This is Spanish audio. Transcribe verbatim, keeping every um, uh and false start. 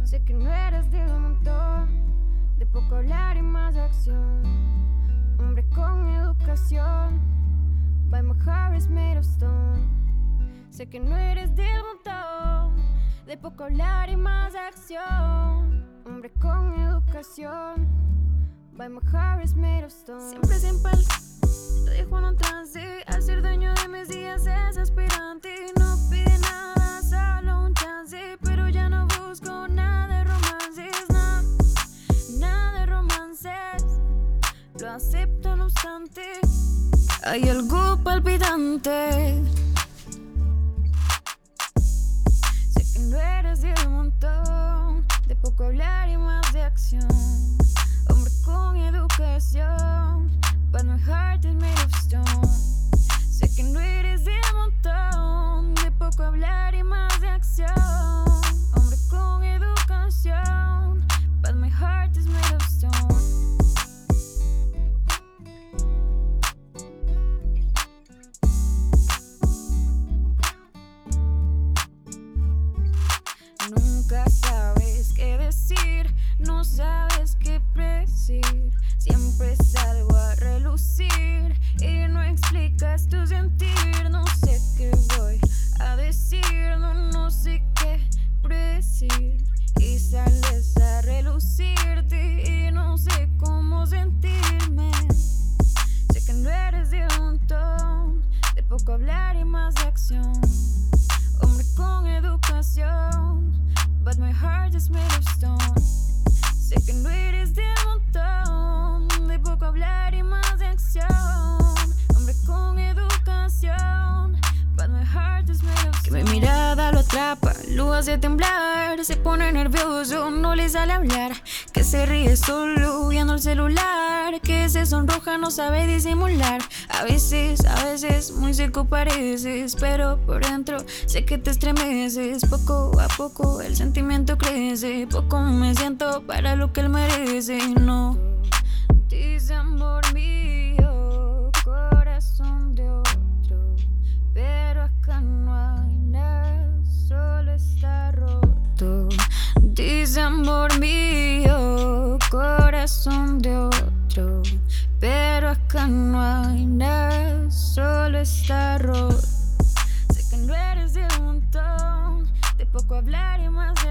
Sé que no eres de un montón, de poco hablar y más de acción. Hombre con educación, by my heart is made of stone. Sé que no eres del montón, de poco hablar y más de acción. Hombre con educación, by my heart is made of stone. Siempre sin pal, lo dijo en un trance. Al ser dueño de mis días es aspirante. No pide nada, solo un chance. Pero ya no busco nada de romances, nada, nada de romances. Lo acepto no obstante, hay algo palpitante. Sé que no eres de un montón, de poco hablar y más de acción. Hombre con educación, but my heart is made of stone. Sé que no eres de un montón, de poco hablar y más de acción. Hombre con educación, but my heart is made of stone. Nunca sabes qué decir, no sabes qué predecir. Siempre salgo a relucir y no explicas tu sentir. No sé qué voy a decir, no, no sé qué predecir. Y sales a relucirte y no sé cómo sentirme. Sé que no eres de un montón, de poco hablar y más de acción. Hombre con educación, but my heart is made of stone. Sé que no eres de un montón, de poco hablar y más de acción. Hombre con educación, but my heart is made of stone. Que mi mirada lo atrapa, lo hace temblar. Se pone nervioso, no le sale hablar. Que se ríe solo viendo el celular. Que se sonroja, no sabe disimular. A veces, a veces muy seco pareces, pero por dentro sé que te estremeces. Poco a poco el sentimiento crece. Poco me siento para lo que él merece. No dice amor mío, corazón de otro, pero acá no hay nada, solo está roto. Dice amor mío, corazón de otro, pero acá no hay nada, solo está roto. Sé que no eres de un montón, de poco hablar y más de